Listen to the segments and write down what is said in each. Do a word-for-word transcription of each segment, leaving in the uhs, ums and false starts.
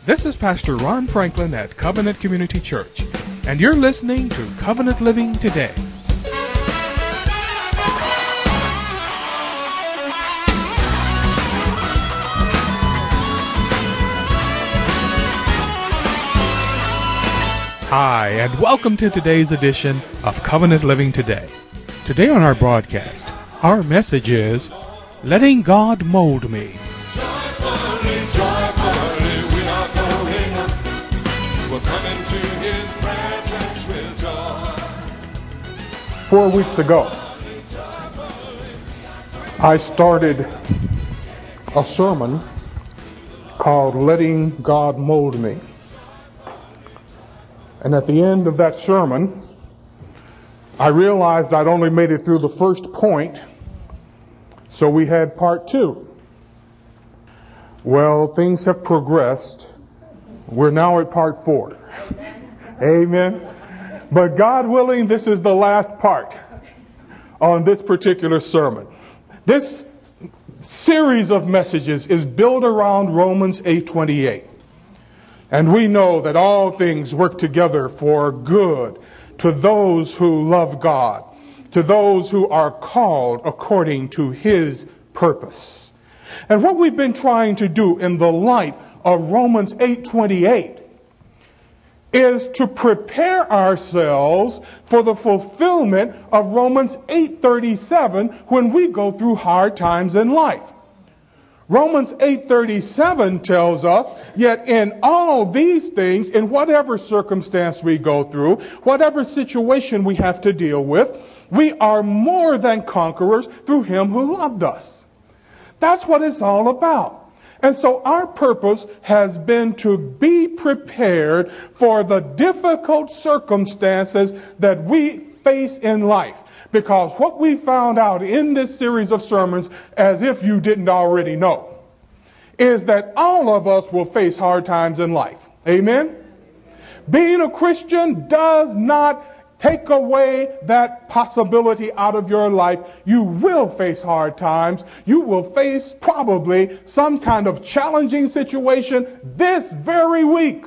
This is Pastor Ron Franklin at Covenant Community Church, and you're listening to Covenant Living Today. Hi, and welcome to today's edition of Covenant Living Today. Today on our broadcast, our message is, Letting God Mold Me. Joyfully, joyfully, we are going up. We're coming to His presence with joy. Four weeks ago, I started a sermon called Letting God Mold Me. And at the end of that sermon, I realized I'd only made it through the first point, so we had part two. Well, things have progressed. We're now at part four. Amen. But God willing, this is the last part on this particular sermon. This series of messages is built around Romans eight twenty-eight. And we know that all things work together for good to those who love God, to those who are called according to His purpose. And what we've been trying to do in the light of Romans eight twenty-eight is to prepare ourselves for the fulfillment of Romans eight thirty-seven when we go through hard times in life. Romans eight thirty-seven tells us, yet in all these things, in whatever circumstance we go through, whatever situation we have to deal with, we are more than conquerors through Him who loved us. That's what it's all about. And so our purpose has been to be prepared for the difficult circumstances that we face in life. Because what we found out in this series of sermons, as if you didn't already know, is that all of us will face hard times in life. Amen? Being a Christian does not take away that possibility out of your life. You will face hard times. You will face probably some kind of challenging situation this very week.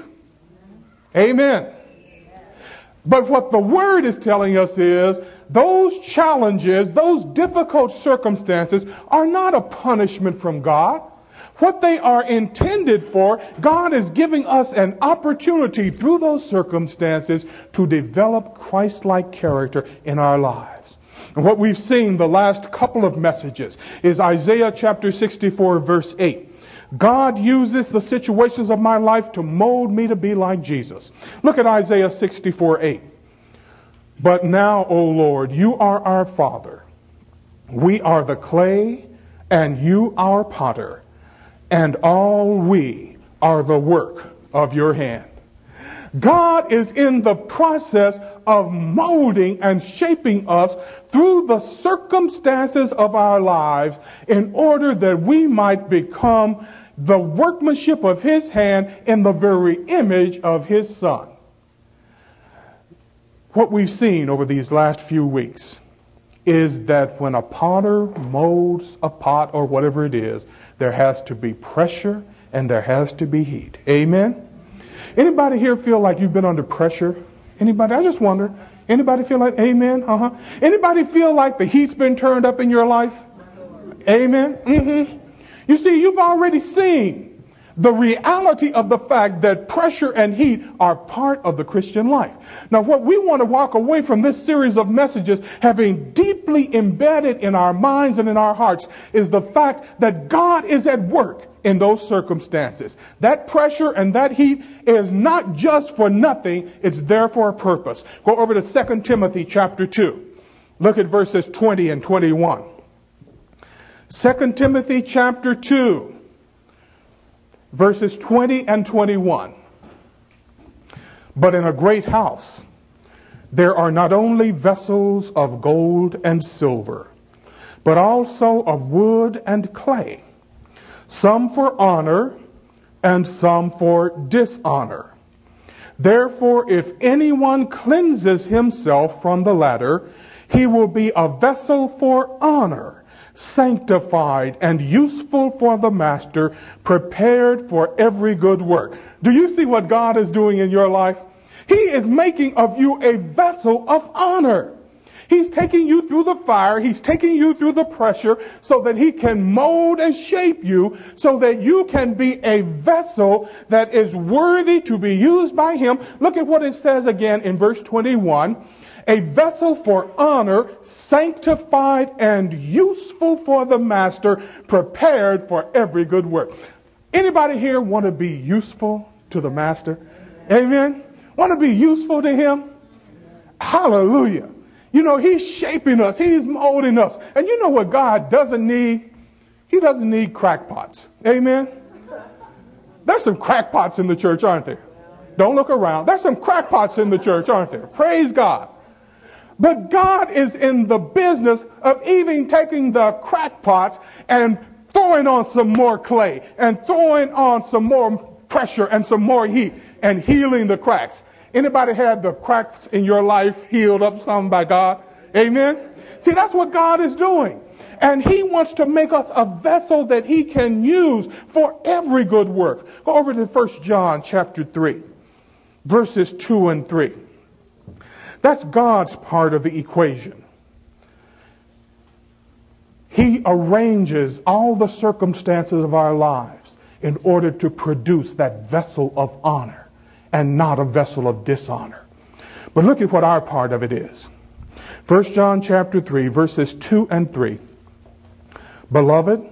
Amen. But what the Word is telling us is those challenges, those difficult circumstances are not a punishment from God. What they are intended for, God is giving us an opportunity through those circumstances to develop Christ-like character in our lives. And what we've seen the last couple of messages is Isaiah chapter sixty-four, verse eight. God uses the situations of my life to mold me to be like Jesus. Look at Isaiah sixty-four, eight. But now, O Lord, you are our Father. We are the clay, and you our potter, and all we are the work of your hand. God is in the process of molding and shaping us through the circumstances of our lives in order that we might become the workmanship of His hand in the very image of His Son. What we've seen over these last few weeks is that when a potter molds a pot or whatever it is, there has to be pressure and there has to be heat. Amen? Anybody here feel like you've been under pressure? Anybody? I just wonder. Anybody feel like, amen? Uh-huh. Anybody feel like the heat's been turned up in your life? Amen? Mm-hmm. You see, you've already seen the reality of the fact that pressure and heat are part of the Christian life. Now, what we want to walk away from this series of messages, having deeply embedded in our minds and in our hearts, is the fact that God is at work in those circumstances. That pressure and that heat is not just for nothing, it's there for a purpose. Go over to Second Timothy chapter two. Look at verses twenty and twenty-one. Second Timothy chapter two. Verses twenty and twenty-one. But in a great house there are not only vessels of gold and silver, but also of wood and clay, some for honor and some for dishonor. Therefore, if anyone cleanses himself from the latter, he will be a vessel for honor, sanctified, and useful for the master, prepared for every good work. Do you see what God is doing in your life? He is making of you a vessel of honor. He's taking you through the fire. He's taking you through the pressure so that he can mold and shape you so that you can be a vessel that is worthy to be used by him. Look at what it says again in verse twenty-one. A vessel for honor, sanctified and useful for the master, prepared for every good work. Anybody here want to be useful to the master? Amen. Want to be useful to him? Hallelujah. You know, he's shaping us. He's molding us. And you know what God doesn't need? He doesn't need crackpots. Amen? There's some crackpots in the church, aren't there? Don't look around. There's some crackpots in the church, aren't there? Praise God. But God is in the business of even taking the crackpots and throwing on some more clay and throwing on some more pressure and some more heat and healing the cracks. Anybody had the cracks in your life healed up some by God? Amen? See, that's what God is doing. And he wants to make us a vessel that he can use for every good work. Go over to First John chapter three, verses two and three. That's God's part of the equation. He arranges all the circumstances of our lives in order to produce that vessel of honor and not a vessel of dishonor. But look at what our part of it is. First John chapter three, verses two and three. Beloved,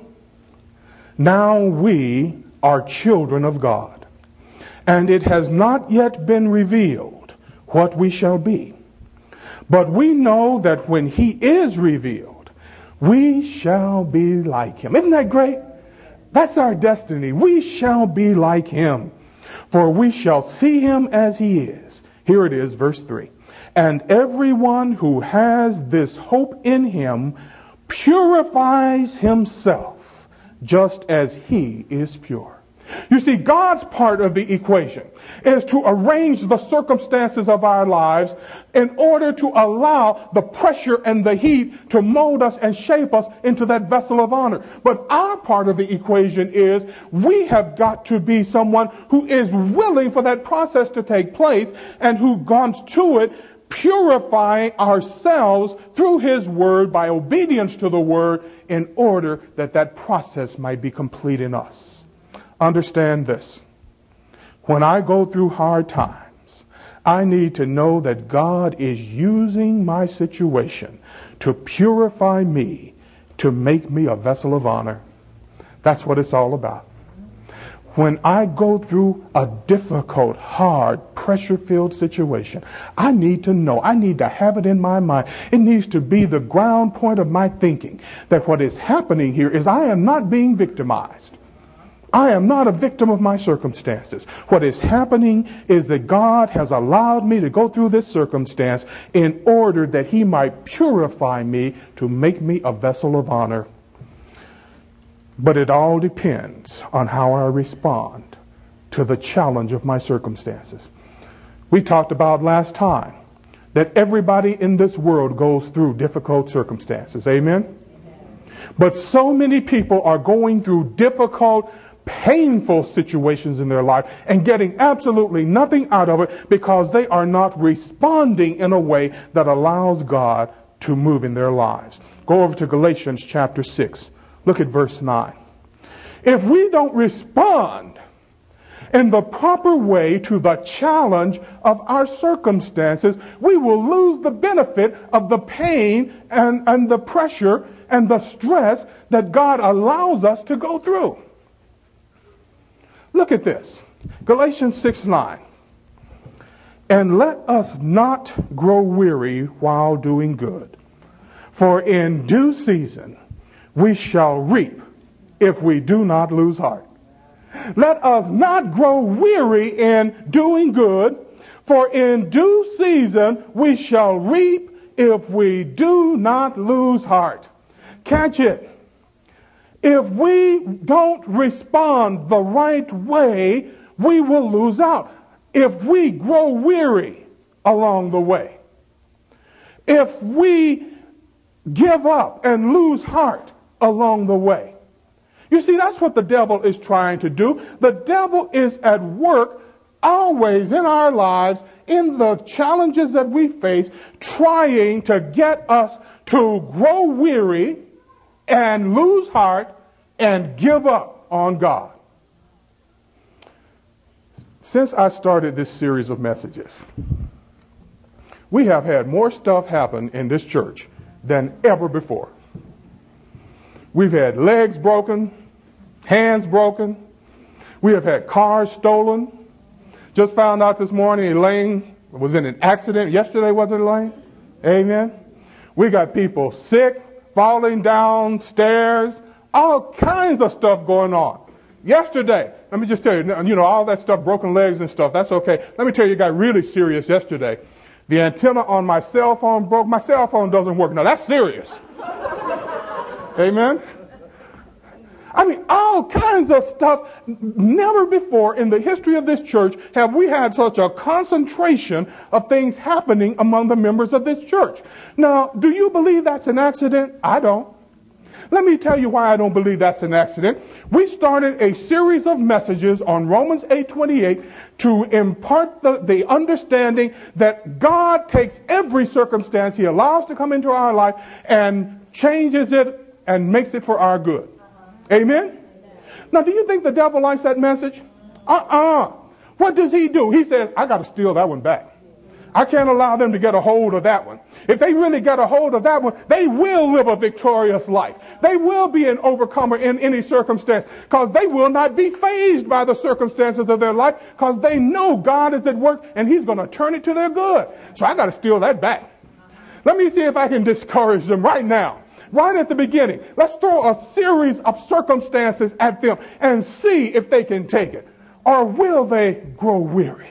now we are children of God, and it has not yet been revealed what we shall be. But we know that when he is revealed, we shall be like him. Isn't that great? That's our destiny. We shall be like him. For we shall see him as he is. Here it is, verse three. And everyone who has this hope in him purifies himself just as he is pure. You see, God's part of the equation is to arrange the circumstances of our lives in order to allow the pressure and the heat to mold us and shape us into that vessel of honor. But our part of the equation is we have got to be someone who is willing for that process to take place and who comes to it purifying ourselves through his word by obedience to the word in order that that process might be complete in us. Understand this. When I go through hard times, I need to know that God is using my situation to purify me, to make me a vessel of honor. That's what it's all about. When I go through a difficult, hard, pressure-filled situation, I need to know, I need to have it in my mind. It needs to be the ground point of my thinking that what is happening here is I am not being victimized. I am not a victim of my circumstances. What is happening is that God has allowed me to go through this circumstance in order that he might purify me to make me a vessel of honor. But it all depends on how I respond to the challenge of my circumstances. We talked about last time that everybody in this world goes through difficult circumstances. Amen? But so many people are going through difficult, painful situations in their life and getting absolutely nothing out of it because they are not responding in a way that allows God to move in their lives. Go over to Galatians chapter six. Look at verse nine. If we don't respond in the proper way to the challenge of our circumstances, we will lose the benefit of the pain and, and the pressure and the stress that God allows us to go through. Look at this. Galatians six nine. And let us not grow weary while doing good, for in due season we shall reap if we do not lose heart. Let us not grow weary in doing good, for in due season we shall reap if we do not lose heart. Catch it. If we don't respond the right way, we will lose out. If we grow weary along the way, if we give up and lose heart along the way. You see, that's what the devil is trying to do. The devil is at work always in our lives, in the challenges that we face, trying to get us to grow weary and lose heart and give up on God. Since I started this series of messages, we have had more stuff happen in this church than ever before. We've had legs broken, hands broken. We have had cars stolen. Just found out this morning Elaine was in an accident. Yesterday, was it, Elaine? Amen. We got people sick, falling downstairs, all kinds of stuff going on. Yesterday, let me just tell you, you know, all that stuff, broken legs and stuff, that's okay. Let me tell you, it got really serious yesterday. The antenna on my cell phone broke. My cell phone doesn't work. Now, that's serious. Amen. I mean, all kinds of stuff. Never before in the history of this church have we had such a concentration of things happening among the members of this church. Now, do you believe that's an accident? I don't. Let me tell you why I don't believe that's an accident. We started a series of messages on Romans eight twenty-eight to impart the, the understanding that God takes every circumstance He allows to come into our life and changes it and makes it for our good. Amen? Now, do you think the devil likes that message? Uh-uh. What does he do? He says, I got to steal that one back. I can't allow them to get a hold of that one. If they really get a hold of that one, they will live a victorious life. They will be an overcomer in any circumstance because they will not be fazed by the circumstances of their life because they know God is at work and He's going to turn it to their good. So I got to steal that back. Let me see if I can discourage them right now. Right at the beginning, let's throw a series of circumstances at them and see if they can take it. Or will they grow weary?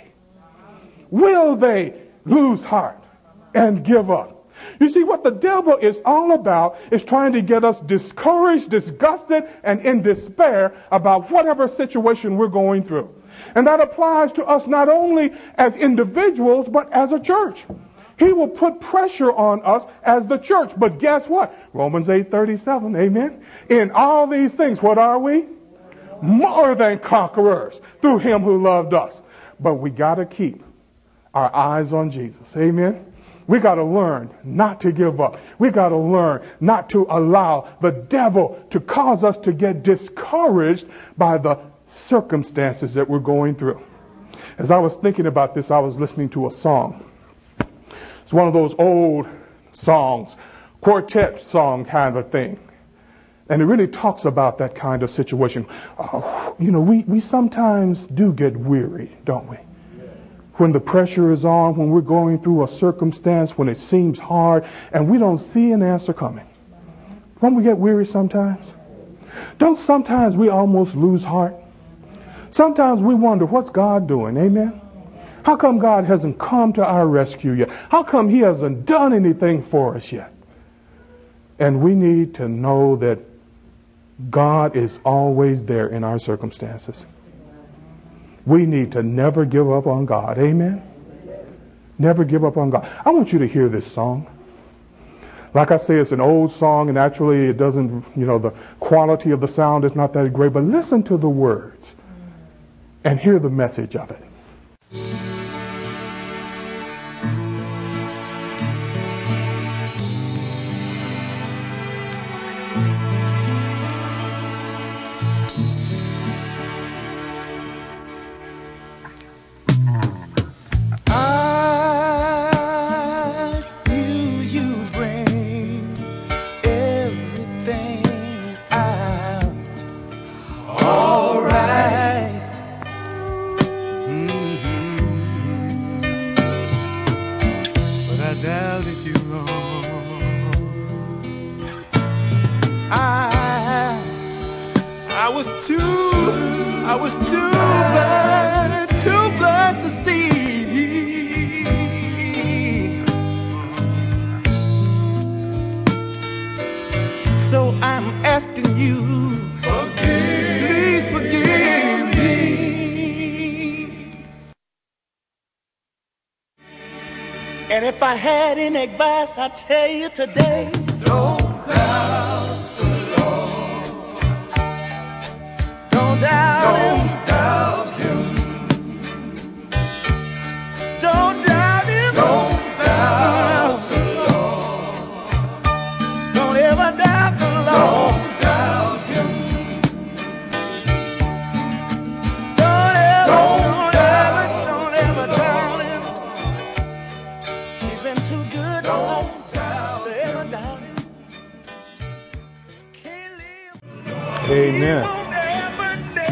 Will they lose heart and give up? You see, what the devil is all about is trying to get us discouraged, disgusted, and in despair about whatever situation we're going through. And that applies to us not only as individuals, but as a church. He will put pressure on us as the church. But guess what? Romans eight thirty-seven, amen. In all these things, what are we? More than conquerors through Him who loved us. But we got to keep our eyes on Jesus, amen. We got to learn not to give up. We got to learn not to allow the devil to cause us to get discouraged by the circumstances that we're going through. As I was thinking about this, I was listening to a song. It's one of those old songs, quartet song kind of thing. And it really talks about that kind of situation. Uh, you know, we, we sometimes do get weary, don't we? When the pressure is on, when we're going through a circumstance, when it seems hard, and we don't see an answer coming. Don't we get weary sometimes? Don't sometimes we almost lose heart? Sometimes we wonder, what's God doing? Amen? How come God hasn't come to our rescue yet? How come He hasn't done anything for us yet? And we need to know that God is always there in our circumstances. We need to never give up on God. Amen? Never give up on God. I want you to hear this song. Like I say, it's an old song, and actually it doesn't, you know, the quality of the sound is not that great, but listen to the words and hear the message of it. And if I had any advice, I'd tell you today, don't doubt the Lord.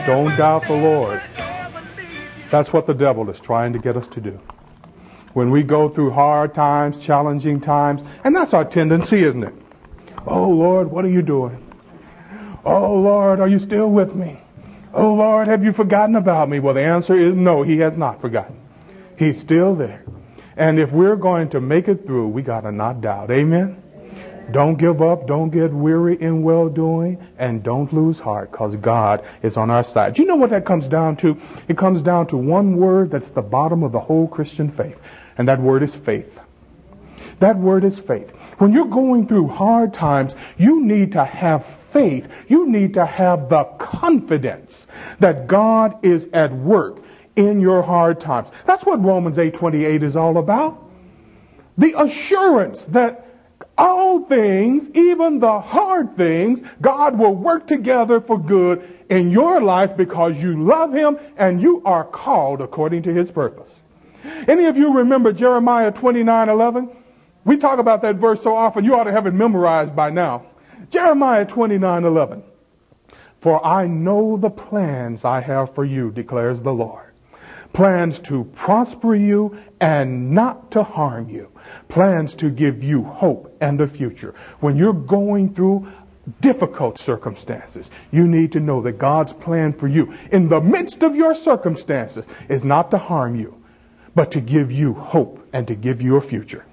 Don't doubt the Lord. That's what the devil is trying to get us to do. When we go through hard times, challenging times, and that's our tendency, isn't it? Oh, Lord, what are you doing? Oh, Lord, are you still with me? Oh, Lord, have you forgotten about me? Well, the answer is no, he has not forgotten. He's still there. And if we're going to make it through, we got to not doubt. Amen? Don't give up. Don't get weary in well-doing. And don't lose heart, because God is on our side. Do you know what that comes down to? It comes down to one word that's the bottom of the whole Christian faith. And that word is faith. That word is faith. When you're going through hard times, you need to have faith. You need to have the confidence that God is at work in your hard times. That's what Romans eight twenty-eight is all about. The assurance that all things, even the hard things, God will work together for good in your life because you love him and you are called according to his purpose. Any of you remember Jeremiah twenty-nine eleven? We talk about that verse so often, you ought to have it memorized by now. Jeremiah twenty-nine eleven. For I know the plans I have for you, declares the Lord. Plans to prosper you and not to harm you. Plans to give you hope and a future. When you're going through difficult circumstances, you need to know that God's plan for you in the midst of your circumstances is not to harm you, but to give you hope and to give you a future.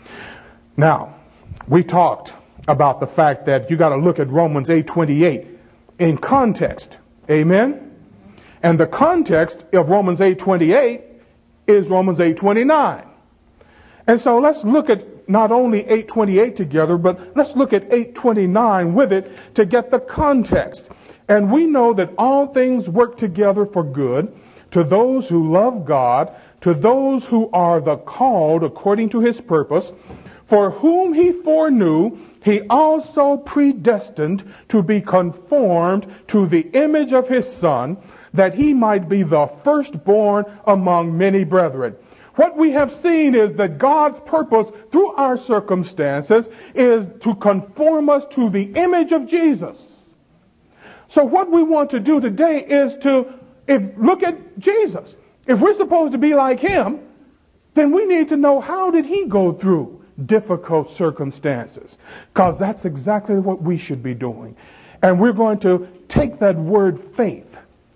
Now, we talked about the fact that you got to look at Romans eight twenty-eight in context. Amen? And the context of Romans eight twenty-eight is Romans eight twenty-nine. And so let's look at not only eight twenty-eight together, but let's look at eight twenty-nine with it to get the context. And we know that all things work together for good to those who love God, to those who are the called according to his purpose. For whom he foreknew, he also predestined to be conformed to the image of his Son, that he might be the firstborn among many brethren. What we have seen is that God's purpose through our circumstances is to conform us to the image of Jesus. So what we want to do today is to if look at Jesus. If we're supposed to be like him, then we need to know, how did he go through difficult circumstances? Because that's exactly what we should be doing. And we're going to take that word faith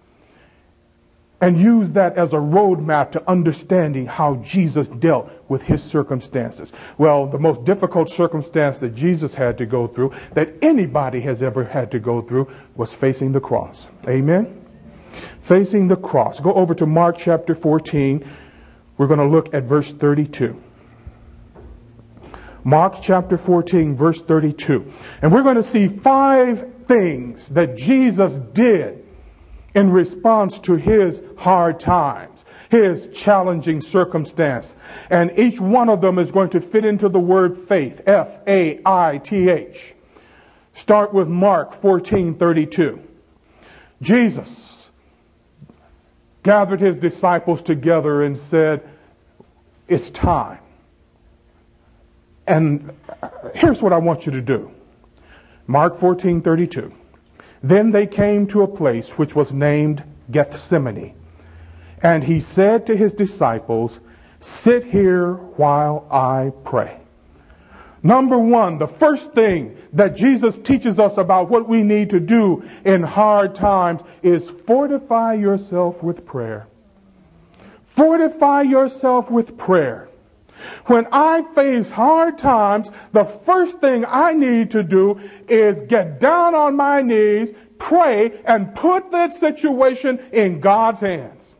and use that as a roadmap to understanding how Jesus dealt with his circumstances. Well, the most difficult circumstance that Jesus had to go through, that anybody has ever had to go through, was facing the cross. Amen? Facing the cross. Go over to Mark chapter fourteen. We're going to look at verse thirty-two. Mark chapter fourteen, verse thirty-two. And we're going to see five things that Jesus did in response to his hard times, his challenging circumstance. And each one of them is going to fit into the word faith, F A I T H. Start with Mark fourteen thirty-two. Jesus gathered his disciples together and said, it's time. And here's what I want you to do. Mark fourteen thirty-two. Then they came to a place which was named Gethsemane. And he said to his disciples, sit here while I pray. Number one, the first thing that Jesus teaches us about what we need to do in hard times is fortify yourself with prayer. Fortify yourself with prayer. When I face hard times, the first thing I need to do is get down on my knees, pray, and put that situation in God's hands.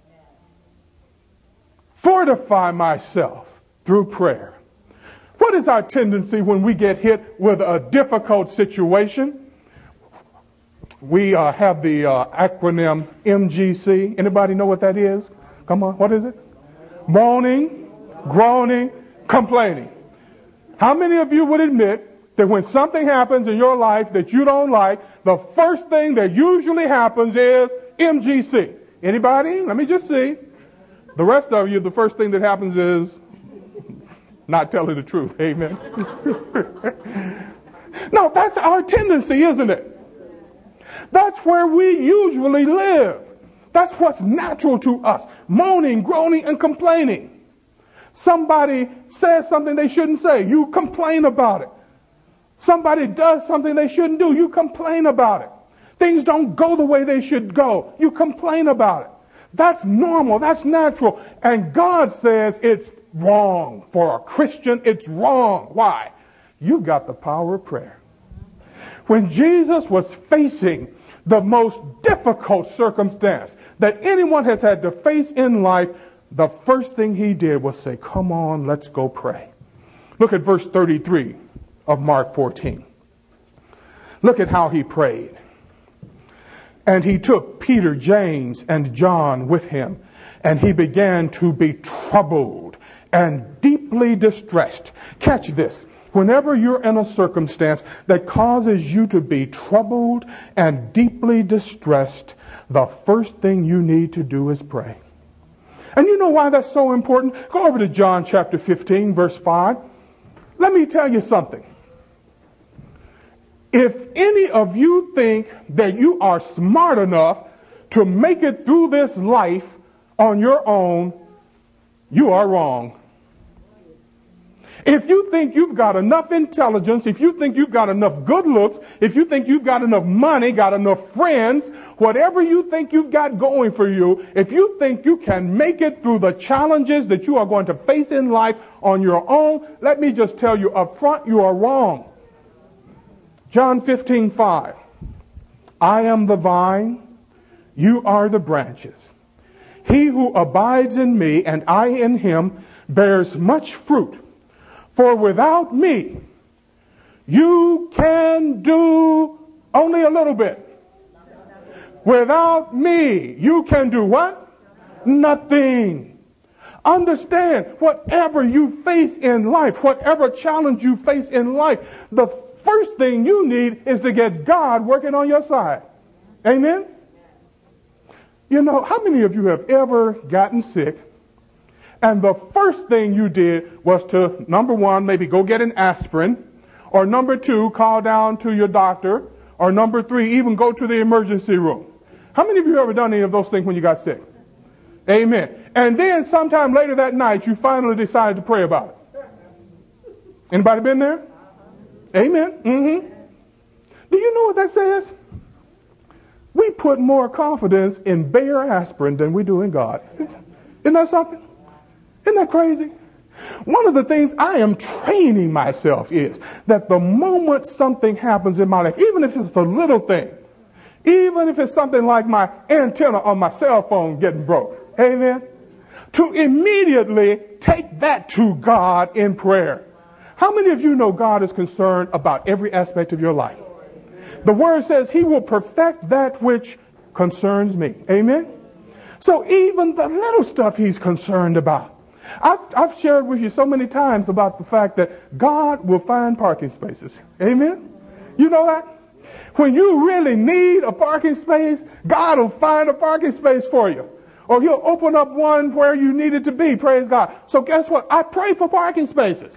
Fortify myself through prayer. What is our tendency when we get hit with a difficult situation? We uh, have the uh, acronym M G C. Anybody know what that is? Come on, what is it? Moaning, groaning, complaining. How many of you would admit that when something happens in your life that you don't like, the first thing that usually happens is M G C? Anybody? Let me just see. The rest of you, the first thing that happens is not telling the truth. Amen. No, that's our tendency, isn't it? That's where we usually live. That's what's natural to us. Moaning, groaning, and complaining. Somebody says something they shouldn't say. You complain about it. Somebody does something they shouldn't do. You complain about it. Things don't go the way they should go. You complain about it. That's normal. That's natural. And God says it's wrong. For a Christian, it's wrong. Why? You've got the power of prayer. When Jesus was facing the most difficult circumstance that anyone has had to face in life, the first thing he did was say, come on, let's go pray. Look at verse thirty-three of Mark fourteen. Look at how he prayed. And he took Peter, James, and John with him, and he began to be troubled and deeply distressed. Catch this. Whenever you're in a circumstance that causes you to be troubled and deeply distressed, the first thing you need to do is pray. And you know why that's so important? Go over to John chapter fifteen, verse five. Let me tell you something. If any of you think that you are smart enough to make it through this life on your own, you are wrong. If you think you've got enough intelligence, if you think you've got enough good looks, if you think you've got enough money, got enough friends, whatever you think you've got going for you, if you think you can make it through the challenges that you are going to face in life on your own, let me just tell you up front, you are wrong. John fifteen five. I am the vine, you are the branches. He who abides in me and I in him bears much fruit. For without me, you can do only a little bit. Without me, you can do what? Nothing. Understand, whatever you face in life, whatever challenge you face in life, the first thing you need is to get God working on your side. Amen? You know, how many of you have ever gotten sick and the first thing you did was to, number one, maybe go get an aspirin, or number two, call down to your doctor, or number three, even go to the emergency room? How many of you have ever done any of those things when you got sick? Amen. And then sometime later that night, you finally decided to pray about it. Anybody been there? Amen. Mm-hmm. Do you know what that says? We put more confidence in Bayer aspirin than we do in God. Isn't that something? Isn't that crazy? One of the things I am training myself is that the moment something happens in my life, even if it's a little thing, even if it's something like my antenna on my cell phone getting broke, amen, to immediately take that to God in prayer. How many of you know God is concerned about every aspect of your life? The word says he will perfect that which concerns me. Amen? So even the little stuff he's concerned about. I've, I've shared with you so many times about the fact that God will find parking spaces. Amen? You know that? When you really need a parking space, God will find a parking space for you. Or he'll open up one where you need it to be. Praise God. So guess what? I pray for parking spaces.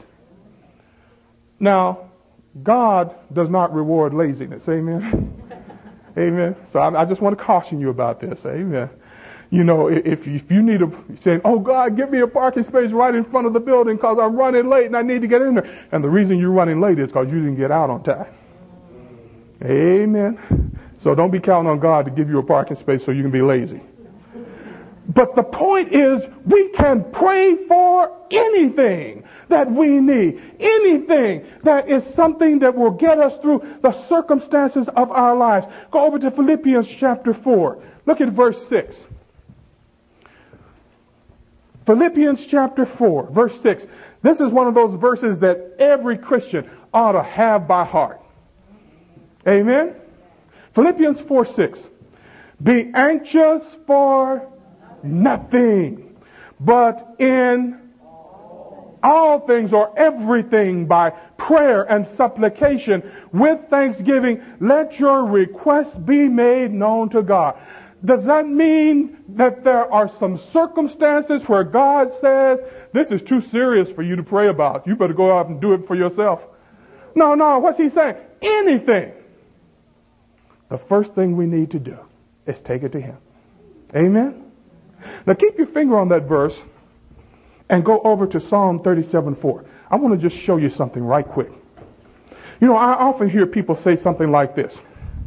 Now, God does not reward laziness. Amen? Amen? So I, I just want to caution you about this. Amen? You know, if, if you need a, saying, oh, God, give me a parking space right in front of the building because I'm running late and I need to get in there. And the reason you're running late is because you didn't get out on time. Amen. So don't be counting on God to give you a parking space so you can be lazy. But the point is, we can pray for anything that we need. Anything that is something that will get us through the circumstances of our lives. Go over to Philippians chapter four. Look at verse six. Philippians chapter four, verse six. This is one of those verses that every Christian ought to have by heart. Amen? Philippians four, six. Be anxious for nothing, but in all things or everything by prayer and supplication with thanksgiving, let your requests be made known to God. Does that mean that there are some circumstances where God says, this is too serious for you to pray about? You better go out and do it for yourself. No, no. What's he saying? Anything. the first thing we need to do is take it to him. Amen? Now keep your finger on that verse and go over to Psalm thirty-seven four. I want to just show you something right quick. You know, I often hear people say something like this.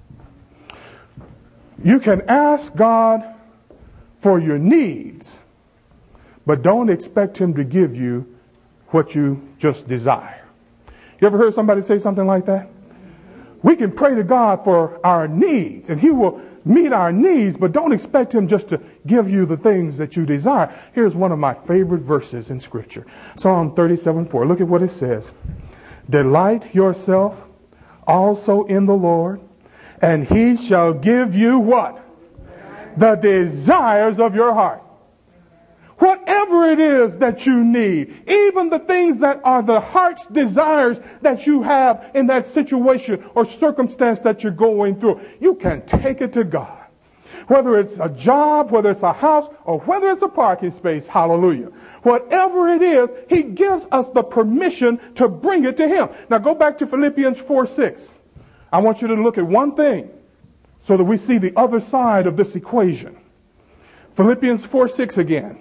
You can ask God for your needs, but don't expect him to give you what you just desire. You ever heard somebody say something like that? We can pray to God for our needs, and he will meet our needs, but don't expect him just to give you the things that you desire. Here's one of my favorite verses in Scripture. Psalm thirty-seven four. Look at what it says. Delight yourself also in the Lord, and he shall give you what? The desires of your heart. Whatever it is that you need, even the things that are the heart's desires that you have in that situation or circumstance that you're going through, you can take it to God. Whether it's a job, whether it's a house, or whether it's a parking space, hallelujah. Whatever it is, he gives us the permission to bring it to him. Now go back to Philippians four six. I want you to look at one thing so that we see the other side of this equation. Philippians four six again.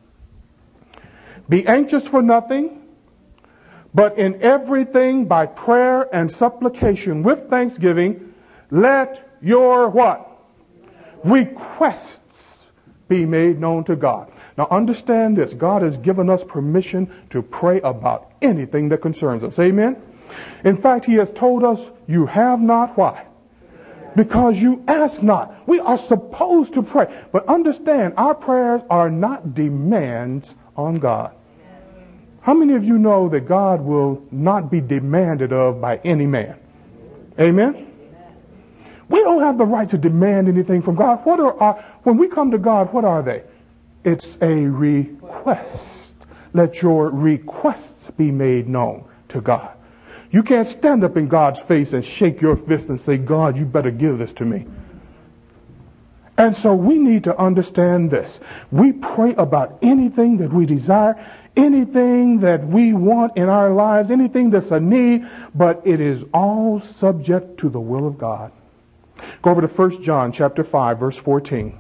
Be anxious for nothing, but in everything by prayer and supplication with thanksgiving, let your what? Requests be made known to God. Now understand this. God has given us permission to pray about anything that concerns us. Amen? In fact, he has told us, you have not. Why? Because you ask not. We are supposed to pray. But understand, our prayers are not demands on God. How many of you know that God will not be demanded of by any man? Amen? We don't have the right to demand anything from God. What are our, when we come to God, what are they? It's a request. Let your requests be made known to God. You can't stand up in God's face and shake your fist and say, God, you better give this to me. And so we need to understand this. We pray about anything that we desire, anything that we want in our lives, anything that's a need, but it is all subject to the will of God. Go over to First John chapter five, verse fourteen.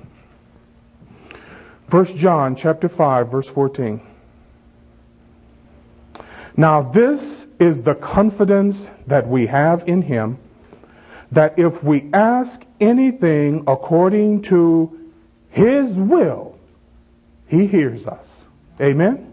First John chapter five, verse fourteen. Now this is the confidence that we have in him, that if we ask anything according to his will, he hears us. Amen?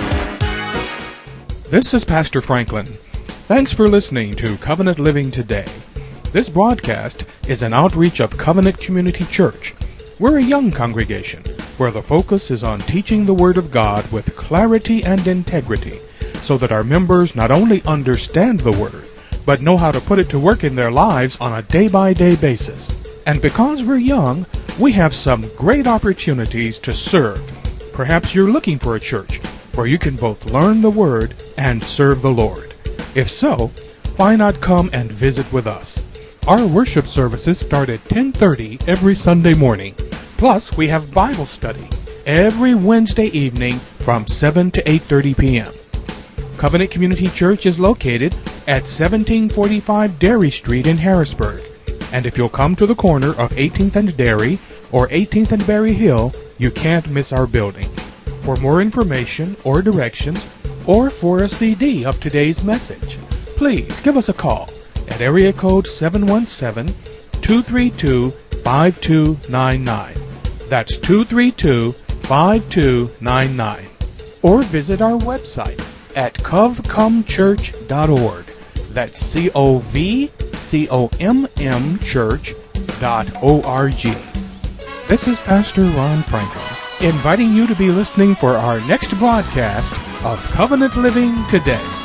This is Pastor Franklin. Thanks for listening to Covenant Living Today. This broadcast is an outreach of Covenant Community Church. We're a young congregation where the focus is on teaching the Word of God with clarity and integrity so that our members not only understand the Word, but know how to put it to work in their lives on a day-by-day basis. And because we're young, we have some great opportunities to serve. Perhaps you're looking for a church where you can both learn the Word and serve the Lord. If so, why not come and visit with us? Our worship services start at ten thirty every Sunday morning. Plus, we have Bible study every Wednesday evening from seven to eight thirty p.m. Covenant Community Church is located at seventeen forty-five Dairy Street in Harrisburg. And if you'll come to the corner of eighteenth and Dairy or eighteenth and Berry Hill, you can't miss our building. For more information or directions, or for a C D of today's message, please give us a call at area code seven one seven, two three two, five two nine nine. That's two three two, five two nine nine. Or visit our website at cov com church dot org. That's C O V C O M M church dot O R G. This is Pastor Ron Franklin, inviting you to be listening for our next broadcast of Covenant Living Today.